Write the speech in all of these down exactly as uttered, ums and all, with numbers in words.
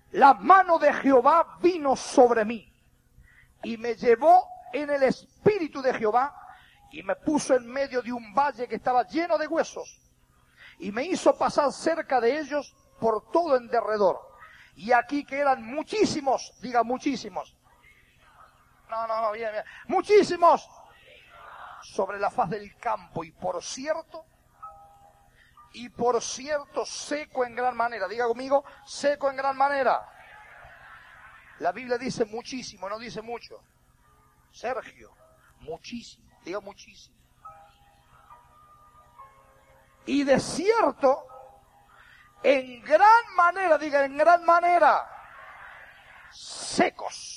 la mano de Jehová vino sobre mí y me llevó en el espíritu de Jehová y me puso en medio de un valle que estaba lleno de huesos y me hizo pasar cerca de ellos por todo en derredor. Y aquí que eran muchísimos, diga muchísimos. No, no, no, bien, bien. Muchísimos sobre la faz del campo y por cierto, y por cierto seco en gran manera. Diga conmigo, seco en gran manera. La Biblia dice muchísimo, no dice mucho. Sergio, muchísimo, diga muchísimo. Y desierto en gran manera, diga en gran manera, secos.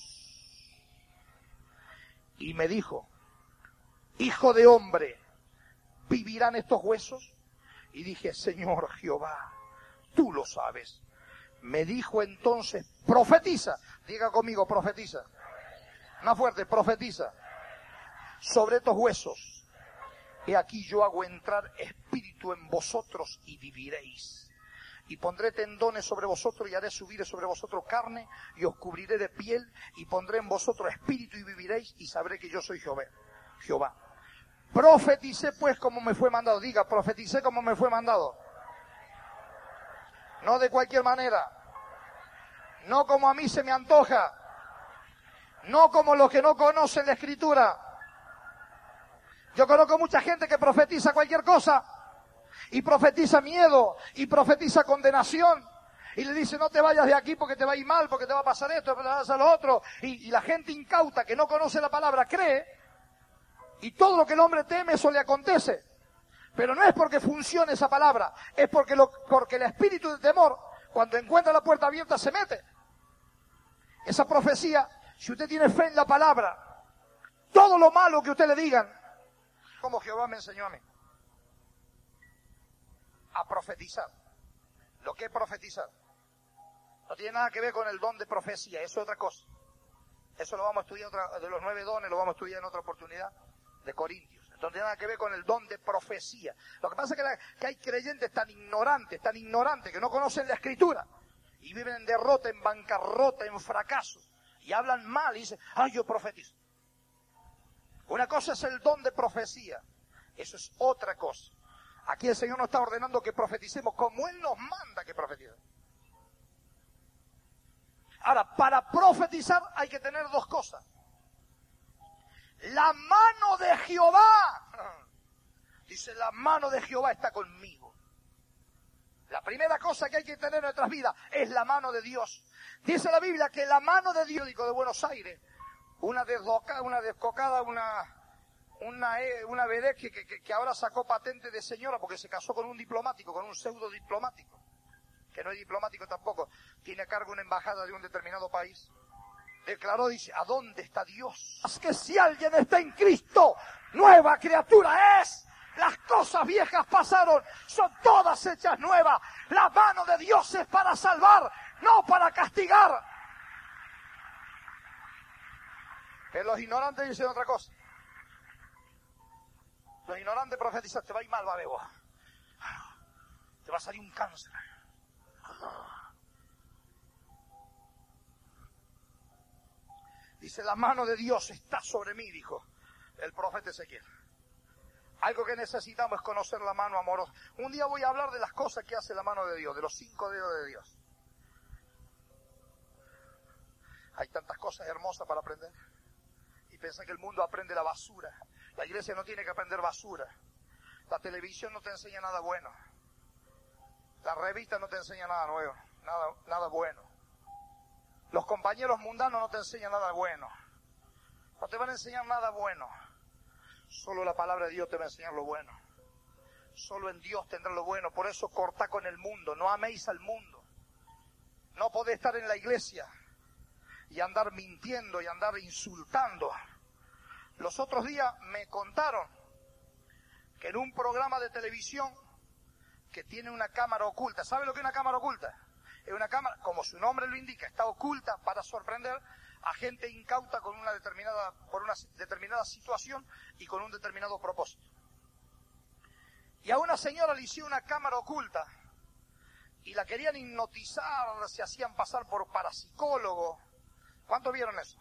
Y me dijo, hijo de hombre, ¿vivirán estos huesos? Y dije, Señor Jehová, tú lo sabes. Me dijo entonces, profetiza, diga conmigo, profetiza. Más fuerte, profetiza. Sobre estos huesos, he aquí yo hago entrar espíritu en vosotros y viviréis. Y pondré tendones sobre vosotros y haré subir sobre vosotros carne y os cubriré de piel y pondré en vosotros espíritu y viviréis y sabré que yo soy Jehová. Jehová. Profeticé pues como me fue mandado. Diga, profeticé como me fue mandado. No de cualquier manera. No como a mí se me antoja. No como los que no conocen la Escritura. Yo conozco mucha gente que profetiza cualquier cosa. Y profetiza miedo. Y profetiza condenación. Y le dice, no te vayas de aquí porque te va a ir mal, porque te va a pasar esto, porque te va a pasar lo otro. Y, y la gente incauta que no conoce la palabra cree. Y todo lo que el hombre teme, eso le acontece. Pero no es porque funcione esa palabra. Es porque, lo, porque el espíritu de temor, cuando encuentra la puerta abierta, se mete. Esa profecía, si usted tiene fe en la palabra, todo lo malo que usted le digan, como Jehová me enseñó a mí, a profetizar. Lo que es profetizar no tiene nada que ver con el don de profecía, eso es otra cosa. Eso lo vamos a estudiar, otra, de los nueve dones, lo vamos a estudiar en otra oportunidad, de Corintios. Entonces no tiene nada que ver con el don de profecía. Lo que pasa es que, la, que hay creyentes tan ignorantes, tan ignorantes, que no conocen la Escritura, y viven en derrota, en bancarrota, en fracaso, y hablan mal, y dicen, ah, yo profetizo. Una cosa es el don de profecía, eso es otra cosa. Aquí el Señor nos está ordenando que profeticemos como Él nos manda que profeticemos. Ahora, para profetizar hay que tener dos cosas. La mano de Jehová. Dice, la mano de Jehová está conmigo. La primera cosa que hay que tener en nuestras vidas es la mano de Dios. Dice la Biblia que la mano de Dios, digo, de Buenos Aires, una descocada, una descocada, una... Una, una vedette que, que, que ahora sacó patente de señora porque se casó con un diplomático, con un pseudo diplomático, que no es diplomático tampoco, tiene a cargo una embajada de un determinado país. Declaró, dice, ¿a dónde está Dios? Es que si alguien está en Cristo, nueva criatura es. Las cosas viejas pasaron, son todas hechas nuevas. La mano de Dios es para salvar, no para castigar. Pero los ignorantes dicen otra cosa. Los ignorantes profetizan, te va a ir mal, va a ver vos. Te va a salir un cáncer. Dice, la mano de Dios está sobre mí, dijo el profeta Ezequiel. Algo que necesitamos es conocer la mano amorosa. Un día voy a hablar de las cosas que hace la mano de Dios, de los cinco dedos de Dios. Hay tantas cosas hermosas para aprender. Y piensa que el mundo aprende la basura. La iglesia no tiene que aprender basura. La televisión no te enseña nada bueno. La revista no te enseña nada nuevo, nada, nada bueno. Los compañeros mundanos no te enseñan nada bueno. No te van a enseñar nada bueno. Solo la palabra de Dios te va a enseñar lo bueno. Solo en Dios tendrás lo bueno. Por eso cortá con el mundo. No améis al mundo. No podés estar en la iglesia y andar mintiendo y andar insultando. Los otros días me contaron que en un programa de televisión que tiene una cámara oculta, ¿sabe lo que es una cámara oculta? Es una cámara, como su nombre lo indica, está oculta para sorprender a gente incauta con una determinada, por una determinada situación y con un determinado propósito. Y a una señora le hicieron una cámara oculta y la querían hipnotizar, se hacían pasar por parapsicólogo. ¿Cuántos vieron eso?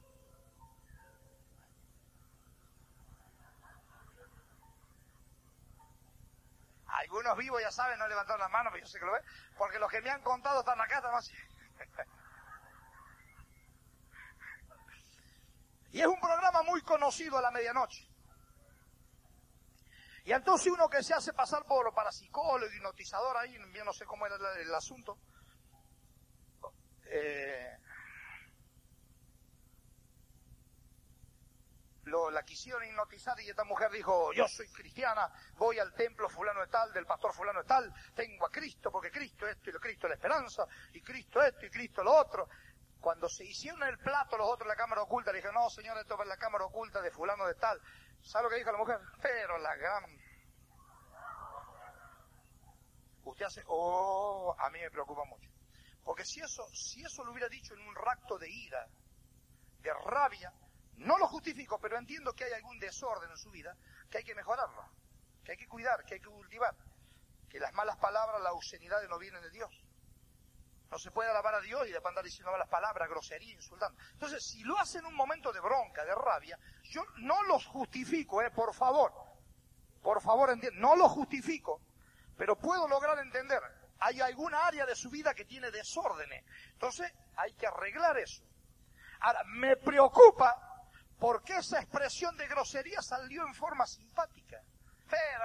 Algunos vivos ya saben, no levantaron las manos, pero yo sé que lo ven, porque los que me han contado están acá, están así. Y es un programa muy conocido a la medianoche. Y entonces uno que se hace pasar por parapsicólogo, hipnotizador ahí, yo no sé cómo era el, el asunto, eh, lo, la quisieron hipnotizar y esta mujer dijo, yo soy cristiana, voy al templo fulano de tal, del pastor fulano de tal, tengo a Cristo, porque Cristo esto y lo Cristo es la esperanza, y Cristo esto y Cristo lo otro. Cuando se hicieron el plato los otros en la cámara oculta, le dije, no señor, esto es la cámara oculta de fulano de tal. ¿Sabe lo que dijo la mujer? Pero la gran... Usted hace, oh, a mí me preocupa mucho. Porque si eso, si eso lo hubiera dicho en un rapto de ira, de rabia, no lo justifico, pero entiendo que hay algún desorden en su vida, que hay que mejorarlo, que hay que cuidar, que hay que cultivar, que las malas palabras, las obscenidades no vienen de Dios. No se puede alabar a Dios y después andar diciendo malas palabras, grosería, insultando. Entonces, si lo hace en un momento de bronca, de rabia, yo no los justifico, eh, por favor. Por favor, entiendan, no lo justifico, pero puedo lograr entender. Hay alguna área de su vida que tiene desórdenes. Entonces, hay que arreglar eso. Ahora, me preocupa porque esa expresión de grosería salió en forma simpática. Pero...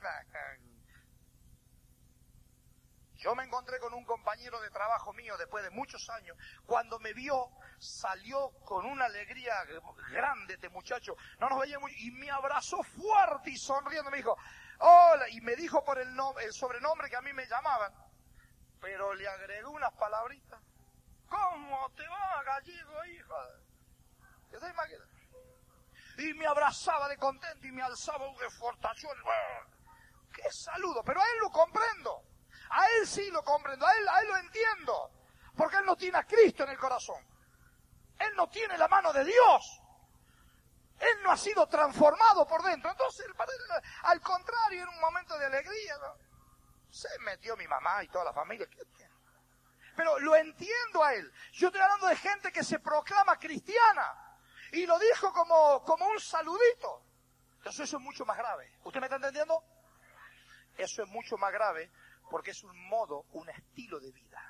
Yo me encontré con un compañero de trabajo mío después de muchos años. Cuando me vio, salió con una alegría grande este muchacho. No nos veíamos y me abrazó fuerte y sonriendo. Me dijo, hola, y me dijo por el, no, el sobrenombre que a mí me llamaban. Pero le agregó unas palabritas. ¿Cómo te va, gallego, hija? ¿Te das imaginar? Y me abrazaba de contento y me alzaba un fortachón. ¡Qué saludo! Pero a él lo comprendo. A él sí lo comprendo, a él, a él lo entiendo, porque él no tiene a Cristo en el corazón. Él no tiene la mano de Dios. Él no ha sido transformado por dentro. Entonces, al contrario, en un momento de alegría, ¿no? Se metió mi mamá y toda la familia. Pero lo entiendo a él. Yo estoy hablando de gente que se proclama cristiana y lo dijo como, como un saludito. Entonces eso es mucho más grave. ¿Usted me está entendiendo? Eso es mucho más grave. Porque es un modo, un estilo de vida.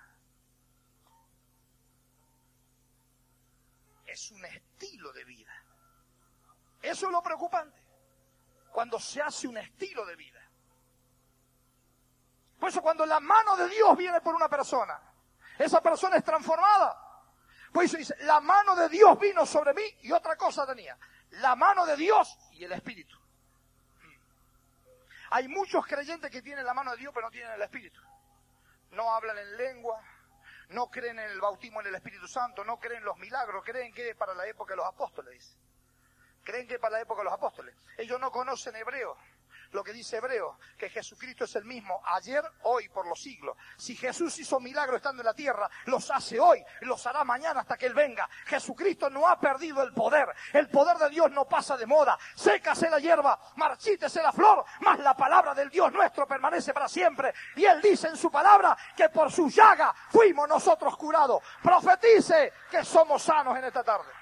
Es un estilo de vida. Eso es lo preocupante. Cuando se hace un estilo de vida. Por eso cuando la mano de Dios viene por una persona, esa persona es transformada. Por eso dice, la mano de Dios vino sobre mí y otra cosa tenía. La mano de Dios y el Espíritu. Hay muchos creyentes que tienen la mano de Dios pero no tienen el Espíritu. No hablan en lengua, no creen en el bautismo en el Espíritu Santo, no creen en los milagros, creen que es para la época de los apóstoles, dice. Creen que es para la época de los apóstoles. Ellos no conocen hebreo. Lo que dice Hebreo, que Jesucristo es el mismo ayer, hoy, por los siglos. Si Jesús hizo milagros estando en la tierra, los hace hoy, los hará mañana hasta que Él venga. Jesucristo no ha perdido el poder. El poder de Dios no pasa de moda. Sécase la hierba, marchítese la flor, mas la palabra del Dios nuestro permanece para siempre. Y Él dice en su palabra que por su llaga fuimos nosotros curados. Profetice que somos sanos en esta tarde.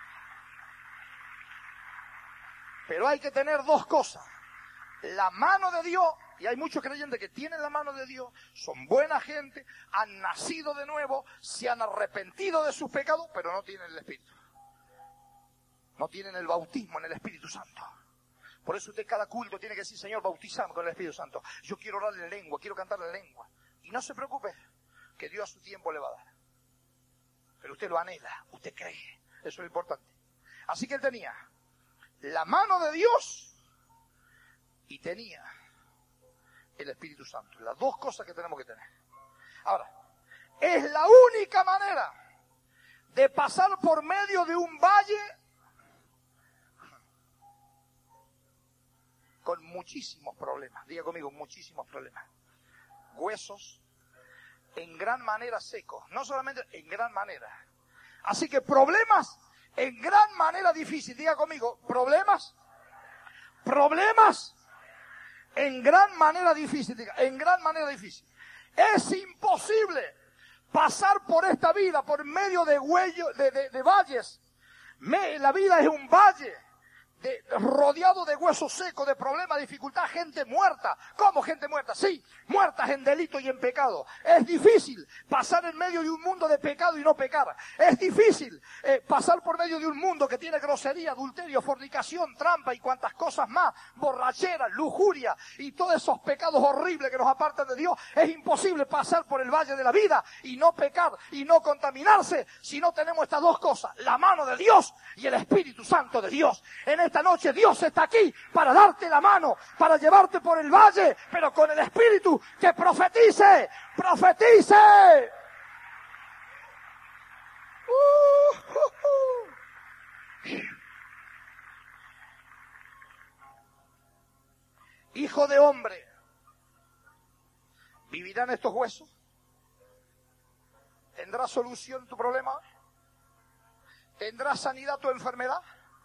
Pero hay que tener dos cosas. La mano de Dios, y hay muchos creyentes que tienen la mano de Dios, son buena gente, han nacido de nuevo, se han arrepentido de sus pecados, pero no tienen el Espíritu. No tienen el bautismo en el Espíritu Santo. Por eso usted cada culto tiene que decir, Señor, bautizame con el Espíritu Santo. Yo quiero orar en lengua, quiero cantar en lengua. Y no se preocupe, que Dios a su tiempo le va a dar. Pero usted lo anhela, usted cree. Eso es lo importante. Así que él tenía la mano de Dios y tenía el Espíritu Santo. Las dos cosas que tenemos que tener. Ahora, es la única manera de pasar por medio de un valle con muchísimos problemas. Diga conmigo, muchísimos problemas. Huesos en gran manera secos. No solamente en gran manera. Así que problemas en gran manera difíciles. Diga conmigo, problemas. Problemas en gran manera difícil, diga, en gran manera difícil. Es imposible pasar por esta vida por medio de, huello, de, de, de valles. Me, la vida es un valle. De, rodeado de huesos secos, de problemas, dificultad, gente muerta. ¿Cómo gente muerta? Sí, muertas en delito y en pecado. Es difícil pasar en medio de un mundo de pecado y no pecar. Es difícil eh, pasar por medio de un mundo que tiene grosería, adulterio, fornicación, trampa y cuantas cosas más, borrachera, lujuria y todos esos pecados horribles que nos apartan de Dios. Es imposible pasar por el valle de la vida y no pecar y no contaminarse si no tenemos estas dos cosas, la mano de Dios y el Espíritu Santo de Dios. En esta noche Dios está aquí para darte la mano, para llevarte por el valle, pero con el Espíritu que profetice, profetice. Uh, uh, uh. Hijo de hombre, ¿vivirán estos huesos? ¿Tendrá solución tu problema? ¿Tendrá sanidad tu enfermedad?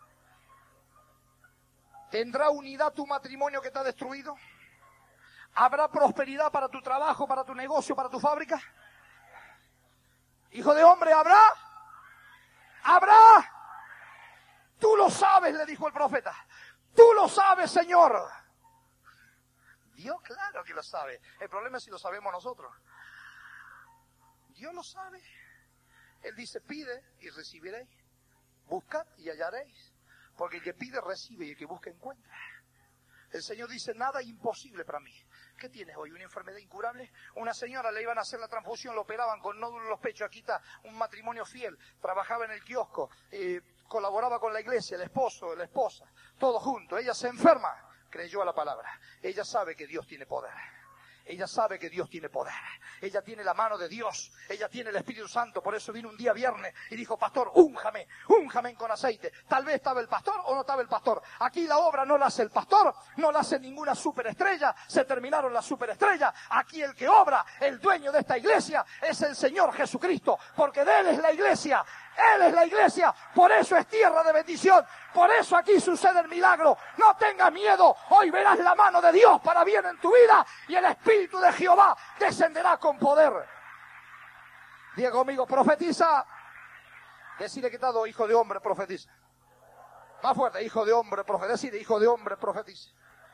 ¿Tendrá unidad tu matrimonio que está destruido? ¿Habrá prosperidad para tu trabajo, para tu negocio, para tu fábrica? Hijo de hombre, ¿habrá? ¿Habrá? Tú lo sabes, le dijo el profeta. Tú lo sabes, Señor. Dios, claro que lo sabe. El problema es si lo sabemos nosotros. Dios lo sabe. Él dice, pide y recibiréis. Buscad y hallaréis. Porque el que pide recibe y el que busca encuentra. El Señor dice, nada es imposible para mí. ¿Qué tienes hoy? ¿Una enfermedad incurable? Una señora le iban a hacer la transfusión, lo operaban con nódulos en los pechos. Aquí está un matrimonio fiel. Trabajaba en el kiosco, eh, colaboraba con la iglesia, el esposo, la esposa, todos juntos. Ella se enferma, creyó a la palabra. Ella sabe que Dios tiene poder. Ella sabe que Dios tiene poder. Ella tiene la mano de Dios. Ella tiene el Espíritu Santo. Por eso vino un día viernes y dijo, pastor, únjame, únjame con aceite. Tal vez estaba el pastor o no estaba el pastor. Aquí la obra no la hace el pastor, no la hace ninguna superestrella. Se terminaron las superestrellas. Aquí el que obra, el dueño de esta iglesia, es el Señor Jesucristo. Porque de Él es la iglesia. Él es la iglesia, por eso es tierra de bendición, por eso aquí sucede el milagro. No tengas miedo, hoy verás la mano de Dios para bien en tu vida y el Espíritu de Jehová descenderá con poder. Diga conmigo, profetiza. Decide que está, hijo de hombre, profetiza. Más fuerte, hijo de hombre, profetiza. Decide, hijo de hombre, profetiza.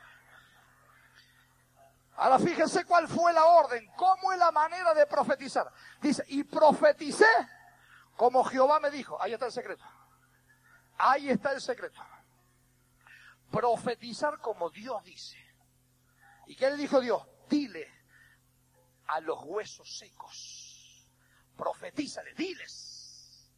Ahora fíjense cuál fue la orden, cómo es la manera de profetizar. Dice, y profeticé como Jehová me dijo. Ahí está el secreto. Ahí está el secreto. Profetizar como Dios dice. ¿Y qué le dijo Dios? Dile a los huesos secos. Profetízale, diles.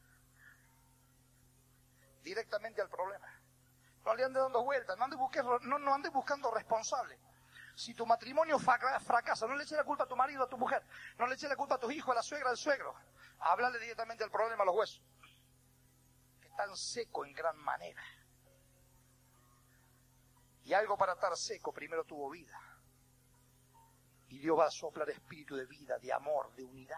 Directamente al problema. No le andes dando vueltas, no andes buscando, no, no andes buscando responsables. Si tu matrimonio fracasa, no le eches la culpa a tu marido, a tu mujer. No le eches la culpa a tus hijos, a la suegra, al suegro. Háblale directamente al problema a los huesos. Que están secos en gran manera. Y algo para estar seco primero tuvo vida. Y Dios va a soplar espíritu de vida, de amor, de unidad.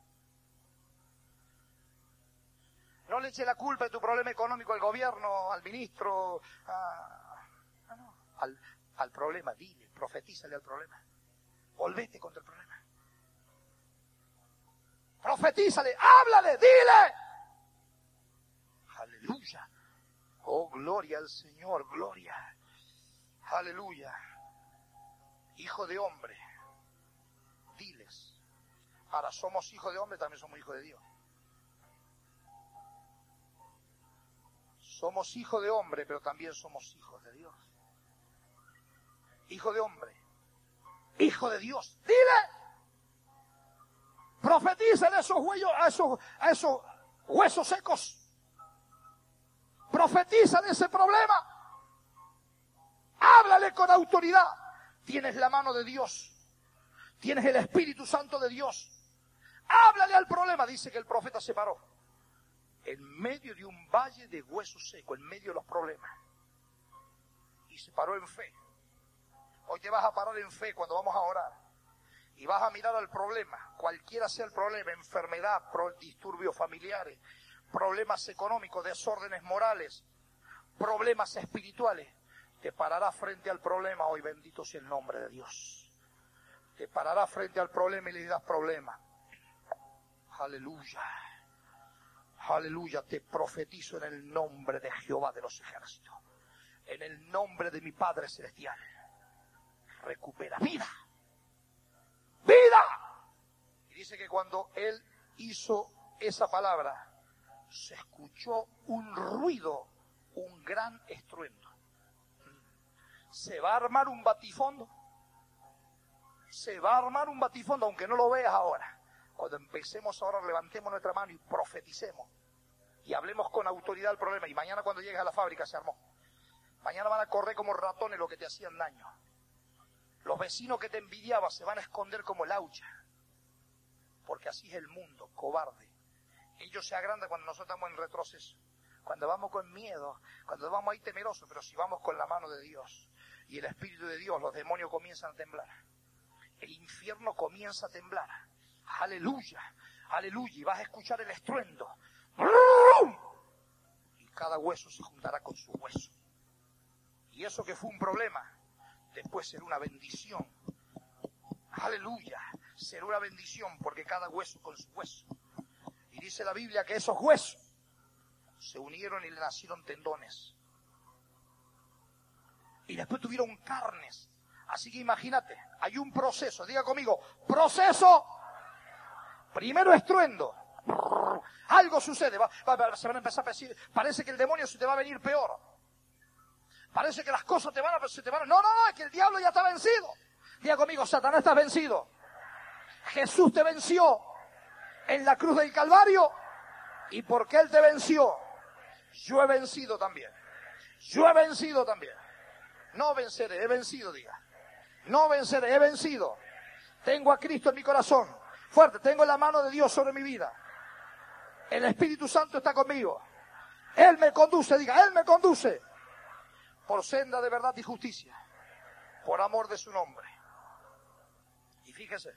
No le eches la culpa de tu problema económico al gobierno, al ministro, a, a no, al, al problema. Dile, profetízale al problema. Volvete contra el problema. Profetízale, háblale, dile. Aleluya. Oh, gloria al Señor, gloria. Aleluya. Hijo de hombre, diles. Ahora, somos hijos de hombre, también somos hijos de Dios. Somos hijos de hombre, pero también somos hijos de Dios. Hijo de hombre, hijo de Dios, dile. Profetízale a esos huellos, a esos, a esos huesos secos. Profetízale ese problema. Háblale con autoridad. Tienes la mano de Dios. Tienes el Espíritu Santo de Dios. Háblale al problema. Dice que el profeta se paró en medio de un valle de huesos secos, en medio de los problemas. Y se paró en fe. Hoy te vas a parar en fe cuando vamos a orar. Y vas a mirar al problema, cualquiera sea el problema, enfermedad, disturbios familiares, problemas económicos, desórdenes morales, problemas espirituales. Te pararás frente al problema hoy, bendito sea el nombre de Dios. Te pararás frente al problema y le dirás problema. Aleluya. Aleluya. Te profetizo en el nombre de Jehová de los ejércitos. En el nombre de mi Padre Celestial. Recupera vida. ¡Vida! Y dice que cuando él hizo esa palabra, se escuchó un ruido, un gran estruendo. Se va a armar un batifondo. Se va a armar un batifondo, aunque no lo veas ahora. Cuando empecemos ahora, levantemos nuestra mano y profeticemos. Y hablemos con autoridad del problema. Y mañana cuando llegues a la fábrica se armó. Mañana van a correr como ratones los que te hacían daño. Los vecinos que te envidiaban se van a esconder como laucha. Porque así es el mundo, cobarde. Ellos se agrandan cuando nosotros estamos en retroceso. Cuando vamos con miedo, cuando vamos ahí temerosos. Pero si vamos con la mano de Dios y el Espíritu de Dios, los demonios comienzan a temblar. El infierno comienza a temblar. Aleluya, aleluya. Y vas a escuchar el estruendo. Y cada hueso se juntará con su hueso. Y eso que fue un problema, después será una bendición. Aleluya. Será una bendición porque cada hueso con su hueso. Y dice la Biblia que esos huesos se unieron y le nacieron tendones. Y después tuvieron carnes. Así que imagínate, hay un proceso. Diga conmigo, proceso. Primero estruendo. Algo sucede. Va, va, se van a empezar a decir, parece que el demonio se te va a venir peor. Parece que las cosas te van a... Se te van a no, no, no, es que el diablo ya está vencido. Diga conmigo, Satanás está vencido. Jesús te venció en la cruz del Calvario. Y porque Él te venció, yo he vencido también. Yo he vencido también. No venceré, he vencido, diga. No venceré, he vencido. Tengo a Cristo en mi corazón. Fuerte, tengo la mano de Dios sobre mi vida. El Espíritu Santo está conmigo. Él me conduce, diga, Él me conduce. Por senda de verdad y justicia. Por amor de su nombre. Y fíjese.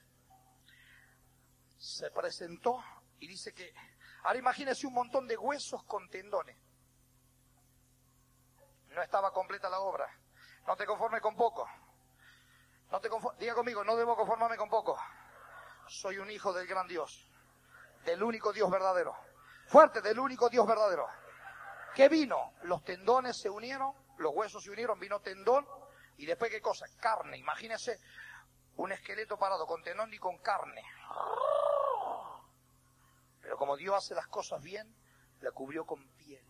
Se presentó y dice que... Ahora imagínese un montón de huesos con tendones. No estaba completa la obra. No te conformes con poco. No te conformes, diga conmigo, no debo conformarme con poco. Soy un hijo del gran Dios. Del único Dios verdadero. Fuerte, del único Dios verdadero. ¿Qué vino? Los tendones se unieron, los huesos se unieron, vino tendón. Y después, ¿qué cosa? Carne. Imagínese un esqueleto parado con tendón y con carne. Pero como Dios hace las cosas bien, la cubrió con piel.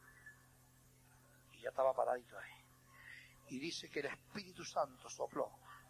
Y ya estaba paradito ahí. Y dice que el Espíritu Santo sopló.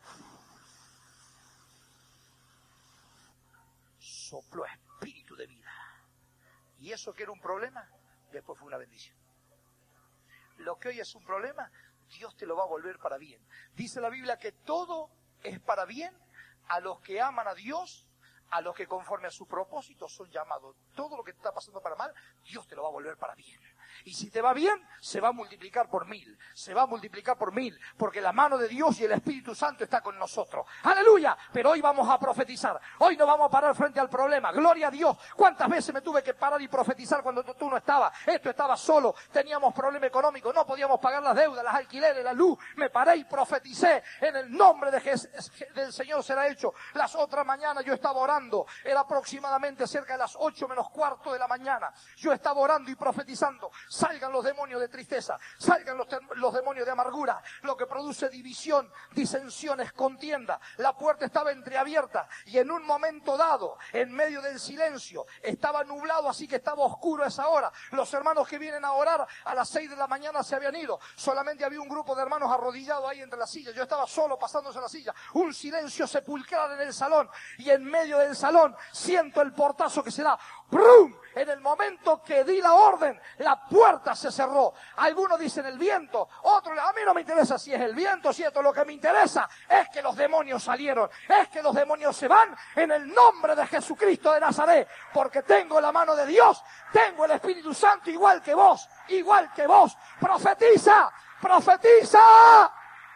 Sopló espíritu de vida. Y eso que era un problema, después fue una bendición. Lo que hoy es un problema, Dios te lo va a volver para bien. Dice la Biblia que todo es para bien a los que aman a Dios, a los que conforme a su propósito son llamados. Todo lo que te está pasando para mal, Dios te lo va a volver para bien. Y si te va bien, se va a multiplicar por mil. Se va a multiplicar por mil. Porque la mano de Dios y el Espíritu Santo está con nosotros. ¡Aleluya! Pero hoy vamos a profetizar. Hoy no vamos a parar frente al problema. ¡Gloria a Dios! ¿Cuántas veces me tuve que parar y profetizar cuando tú no estabas? Esto estaba solo. Teníamos problema económico. No podíamos pagar las deudas, las alquileres, la luz. Me paré y profeticé. En el nombre de Jesús, del Señor será hecho. Las otras mañanas yo estaba orando. Era aproximadamente cerca de las ocho menos cuarto de la mañana. Yo estaba orando y profetizando. Salgan los demonios de tristeza, salgan los, los demonios de amargura, lo que produce división, disensiones, contienda. La puerta estaba entreabierta y en un momento dado, en medio del silencio, estaba nublado, así que estaba oscuro a esa hora. Los hermanos que vienen a orar a las seis de la mañana se habían ido. Solamente había un grupo de hermanos arrodillados ahí entre las sillas. Yo estaba solo pasándose la silla. Un silencio sepulcral en el salón y en medio del salón siento el portazo que se da. ¡Brum! En el momento que di la orden, la puerta se cerró. Algunos dicen el viento, otros, a mí no me interesa si es el viento, si esto, lo que me interesa es que los demonios salieron, es que los demonios se van en el nombre de Jesucristo de Nazaret, porque tengo la mano de Dios, tengo el Espíritu Santo igual que vos, igual que vos. Profetiza, profetiza.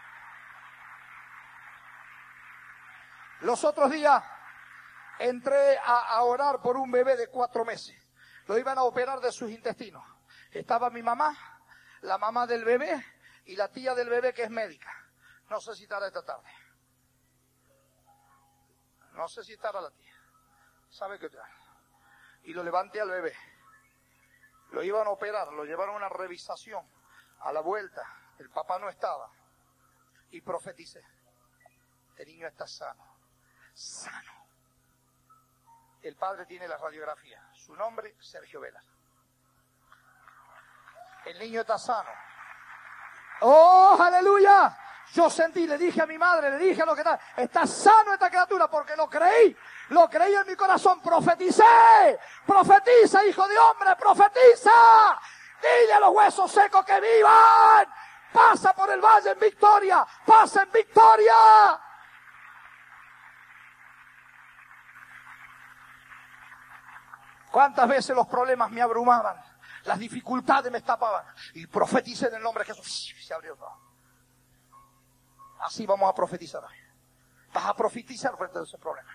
Los otros días entré a, a orar por un bebé de cuatro meses. Lo iban a operar de sus intestinos. Estaba mi mamá, la mamá del bebé y la tía del bebé que es médica. No sé si estará esta tarde. No sé si estará la tía. ¿Sabe qué tal? Y lo levanté al bebé. Lo iban a operar, lo llevaron a una revisación. A la vuelta, el papá no estaba. Y profeticé. El niño está sano. Sano. El padre tiene la radiografía. Su nombre, Sergio Velas. El niño está sano. ¡Oh, aleluya! Yo sentí, le dije a mi madre, le dije a lo que está, está sano esta criatura porque lo creí, lo creí en mi corazón, profeticé, profetiza, hijo de hombre, profetiza, dile a los huesos secos que vivan, pasa por el valle en victoria, pasa en victoria. ¿Cuántas veces los problemas me abrumaban? Las dificultades me tapaban. Y profeticé en el nombre de Jesús. Se abrió todo. Así vamos a profetizar hoy. Vas a profetizar frente a ese problema.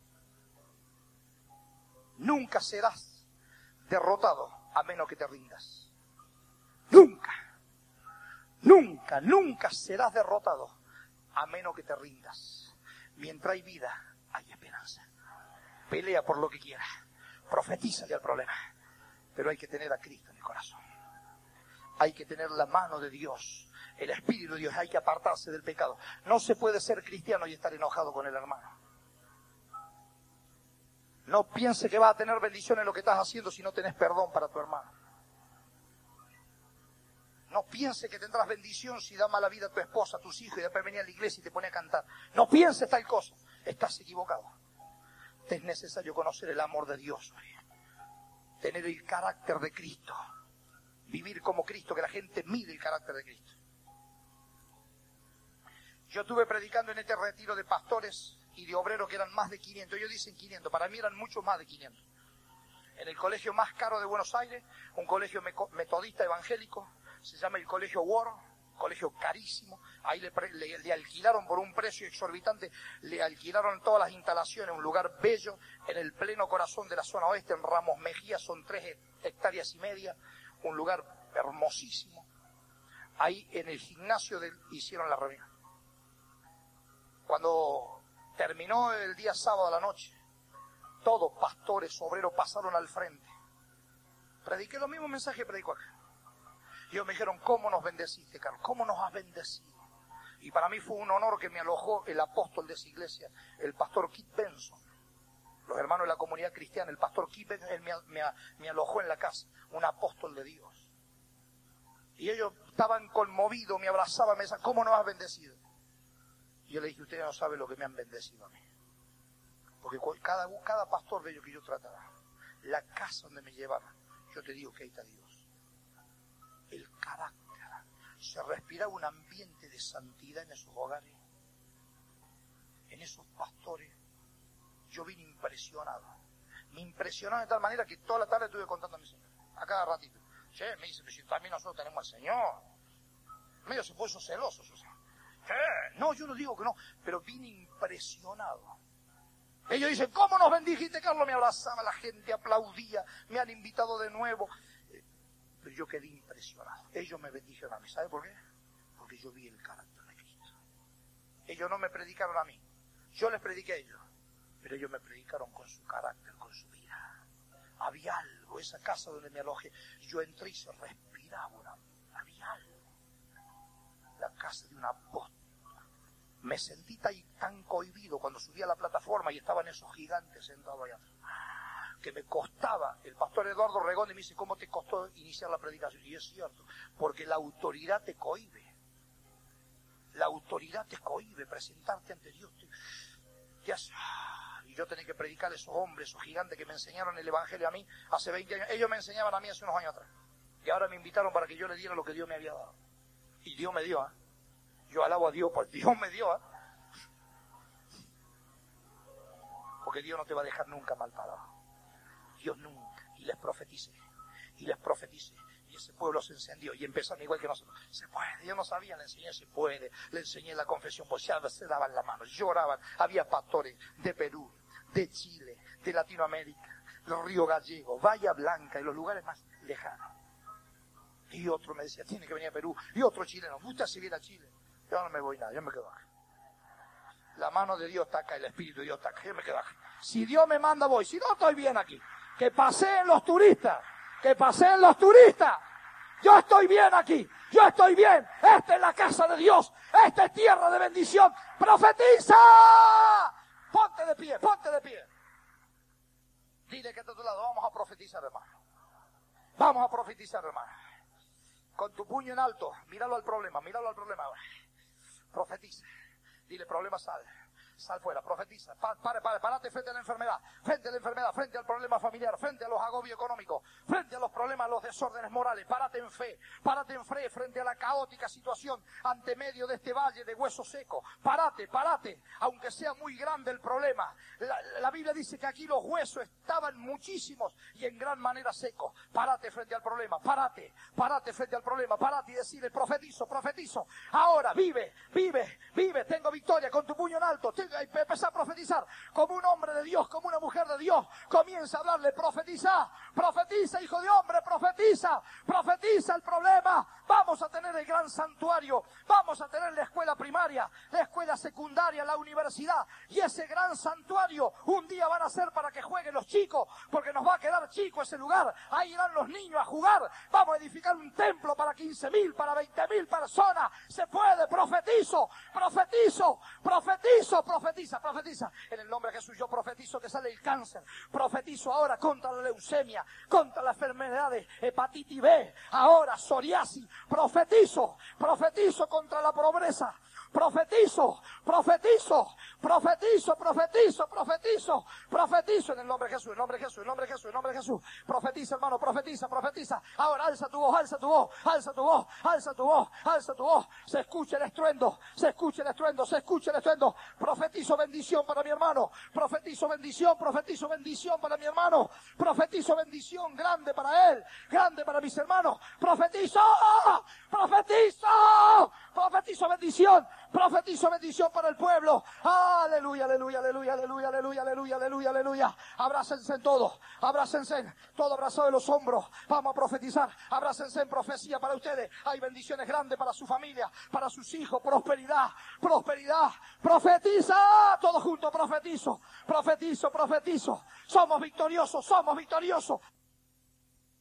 Nunca serás derrotado a menos que te rindas. Nunca. Nunca, nunca serás derrotado a menos que te rindas. Mientras hay vida, hay esperanza. Pelea por lo que quieras. Profetízale al problema. Pero hay que tener a Cristo en el corazón. Hay que tener la mano de Dios. El Espíritu de Dios. Hay que apartarse del pecado. No se puede ser cristiano y estar enojado con el hermano. No piense que vas a tener bendición en lo que estás haciendo si no tenés perdón para tu hermano. No piense que tendrás bendición si da mala vida a tu esposa, a tus hijos y después venía a la iglesia y te pone a cantar. No pienses tal cosa. Estás equivocado. Te es necesario conocer el amor de Dios. Tener el carácter de Cristo. Vivir como Cristo, que la gente mire el carácter de Cristo. Yo estuve predicando en este retiro de pastores y de obreros que eran más de quinientos. Ellos dicen quinientos, para mí eran mucho más de quinientos. En el colegio más caro de Buenos Aires, un colegio metodista evangélico, se llama el Colegio Ward, colegio carísimo. Ahí le, le, le alquilaron por un precio exorbitante, le alquilaron todas las instalaciones, un lugar bello en el pleno corazón de la zona oeste, en Ramos Mejía, son tres hectáreas y media, un lugar hermosísimo. Ahí en el gimnasio de, hicieron la reunión. Cuando terminó el día sábado a la noche, todos pastores, obreros pasaron al frente. Prediqué lo mismo mensaje que predico acá. Y ellos me dijeron, ¿cómo nos bendeciste, Carlos? ¿Cómo nos has bendecido? Y para mí fue un honor que me alojó el apóstol de esa iglesia, el pastor Kit Benson. Los hermanos de la comunidad cristiana, el pastor Kit Benson, él me, me, me alojó en la casa, un apóstol de Dios. Y ellos estaban conmovidos, me abrazaban, me decían, ¿cómo nos has bendecido? Y yo le dije, ustedes no saben lo que me han bendecido a mí. Porque cada, cada pastor de ellos que yo trataba, la casa donde me llevaban, yo te digo que ahí está Dios. El carácter. Se respiraba un ambiente de santidad en esos hogares, en esos pastores. Yo vine impresionado. Me impresionaba de tal manera que toda la tarde estuve contando a mi Señor. A cada ratito. Che, me dice, pero si también nosotros tenemos al Señor. Medio se puso celoso. Yo, ¿qué? No, yo no digo que no, pero vine impresionado. Ellos dicen, ¿cómo nos bendijiste, Carlos? Me abrazaba, la gente aplaudía, me han invitado de nuevo. Pero yo quedé impresionado. Ellos me bendijeron a mí. ¿Sabe por qué? Porque yo vi el carácter de Cristo. Ellos no me predicaron a mí. Yo les prediqué a ellos. Pero ellos me predicaron con su carácter, con su vida. Había algo. Esa casa donde me alojé, yo entré y se respiraba una, había algo. La casa de un apóstol. Me sentí tan, tan cohibido cuando subí a la plataforma y estaban esos gigantes sentados allá atrás. Que me costaba, el pastor Eduardo Regón me dice, ¿cómo te costó iniciar la predicación? Y es cierto, porque la autoridad te cohíbe, la autoridad te cohíbe, presentarte ante Dios, te, te hace, y yo tenía que predicar a esos hombres, esos gigantes que me enseñaron el evangelio a mí hace veinte años, ellos me enseñaban a mí hace unos años atrás, y ahora me invitaron para que yo le diera lo que Dios me había dado, y Dios me dio, ¿eh? Yo alabo a Dios, pues Dios me dio, ¿eh? Porque Dios no te va a dejar nunca mal parado. Dios nunca, y les profeticé, y les profeticé, y ese pueblo se encendió, y empezaron igual que nosotros, se puede, yo no sabía, le enseñé, se puede, le enseñé la confesión, pues ya se daban la mano, lloraban, había pastores de Perú, de Chile, de Latinoamérica, del Río Gallego, Bahía Blanca, y los lugares más lejanos, y otro me decía, tiene que venir a Perú, y otro chileno, usted si viene a Chile, yo no me voy nada, yo me quedo acá. La mano de Dios está acá, el Espíritu de Dios está acá. Yo me quedo aquí. Si Dios me manda, voy. Si no, estoy bien aquí. Que paseen los turistas. Que paseen los turistas. Yo estoy bien aquí. Yo estoy bien. Esta es la casa de Dios. Esta es tierra de bendición. ¡Profetiza! Ponte de pie, ponte de pie. Dile que está a tu lado. Vamos a profetizar, hermano. Vamos a profetizar, hermano. Con tu puño en alto. Míralo al problema, míralo al problema. Profetiza. Dile, problema, sal. Sal fuera, profetiza. Pa, pare, pare, parate frente a la enfermedad. Frente a la enfermedad, frente al problema familiar, frente a los agobios económicos, frente a los problemas, los desórdenes morales. Párate en fe. Párate en fe frente a la caótica situación ante medio de este valle de hueso seco. Párate, párate. Aunque sea muy grande el problema. La, la Biblia dice que aquí los huesos estaban muchísimos y en gran manera secos. Párate frente al problema. Párate, párate frente al problema. Párate y decirle, profetizo, profetizo. Ahora, vive, vive, vive. Tengo victoria con tu puño en alto. Empezá a profetizar como un hombre de Dios, como una mujer de Dios. Comienza a hablarle, profetiza, profetiza, hijo de hombre, profetiza, profetiza el problema. Vamos a tener el gran santuario, vamos a tener la escuela primaria, la escuela secundaria, la universidad. Y ese gran santuario un día van a ser para que jueguen los chicos, porque nos va a quedar chico ese lugar. Ahí irán los niños a jugar. Vamos a edificar un templo para quince mil, para veinte mil personas. Se puede, profetizo, profetizo, profetizo, profetizo. Profetiza, profetiza. En el nombre de Jesús yo profetizo que sale el cáncer. Profetizo ahora contra la leucemia, contra las enfermedades, hepatitis B, ahora psoriasis. Profetizo, profetizo contra la pobreza. Profetizo, profetizo, profetizo, profetizo, profetizo, profetizo en el nombre de Jesús, en el nombre de Jesús, en el nombre de Jesús, en el nombre de Jesús. Profetiza, hermano, profetiza, profetiza. Ahora alza tu voz, alza tu voz, alza tu voz, alza tu voz, alza tu voz. Se escucha el estruendo, se escucha el estruendo, se escucha el estruendo. Profetizo bendición para mi hermano, profetizo bendición, profetizo bendición para mi hermano, profetizo bendición grande para él, grande para mis hermanos. Profetizo, profetizo, profetizo bendición. Profetizo bendición para el pueblo. Aleluya, aleluya, aleluya, aleluya, aleluya, aleluya, aleluya, aleluya. Abrácense en todo, abrácense, todo abrazado de los hombros. Vamos a profetizar, abrácense en profecía para ustedes. Hay bendiciones grandes para su familia, para sus hijos, prosperidad, prosperidad. Profetiza, todo junto, profetizo, profetizo, profetizo. Somos victoriosos, somos victoriosos.